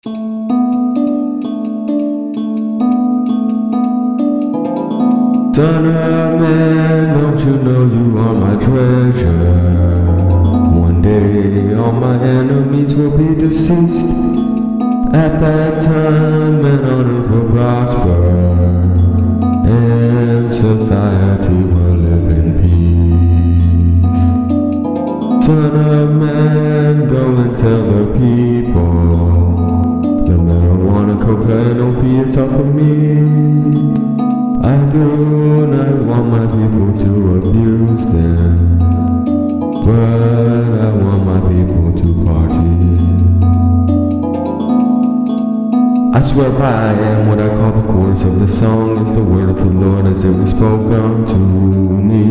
Son of man, don't you know you are my treasure? One day all my enemies will be deceased. At that time man on earth will prosper, and society will live in peace. Son of man, go and tell the people the marijuana, cocaine, opiates are for me. I do not want my people to abuse them, but I want my people to party. I swear by I am what I call the chorus of the song is the word of the Lord as it was spoken to me.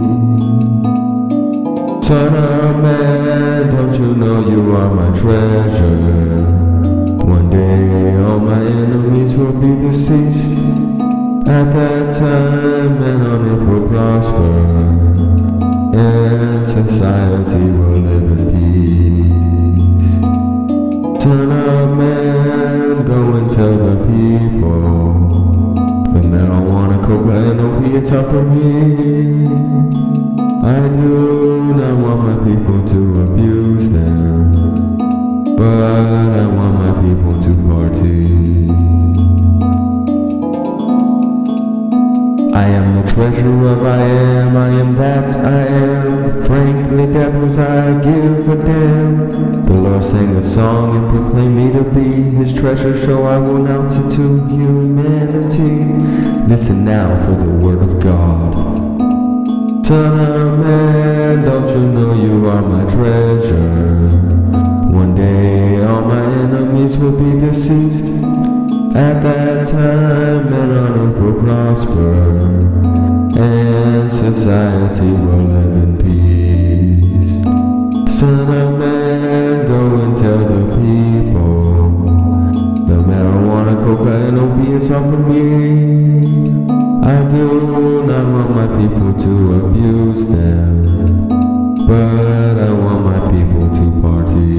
Son of man, don't you know you are my treasure? One day all my enemies will be deceased. At that time, man on earth will prosper, and society will live in peace. Son of man, go and tell the people the marijuana, cocaine, opiates are for me. I do not want my people to abuse them, but I want my people to party. I am the treasure of I am that I am. Frankly, devils, I give a damn. The Lord sang a song and proclaimed me to be His treasure, so I will announce it to humanity. Listen now for the word of God. Son of man, don't you know you are my treasure? One day all my enemies will be deceased. At that time, man on earth will prosper, and society will live in peace. Son of man, go and tell the people the marijuana, cocaine, opiates are for me. I do not want my people to abuse them, but I want my people to party.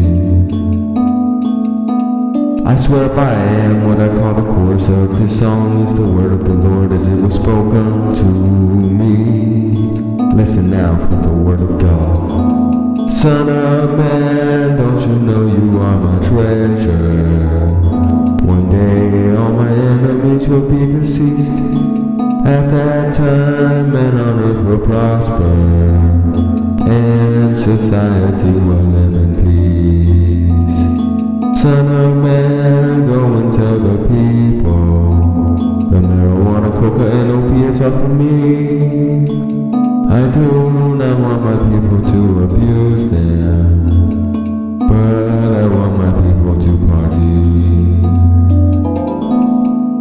I swear by I am what I call the chorus of this song is the word of the Lord as it was spoken to me. Listen now for the word of God. Son of man, don't you know you are my treasure? One day all my enemies will be deceased. At that time man on earth will prosper, and society will live in peace. Son of man, go and tell the people the marijuana, cocaine, opiates are for me. I do not want my people to abuse them, but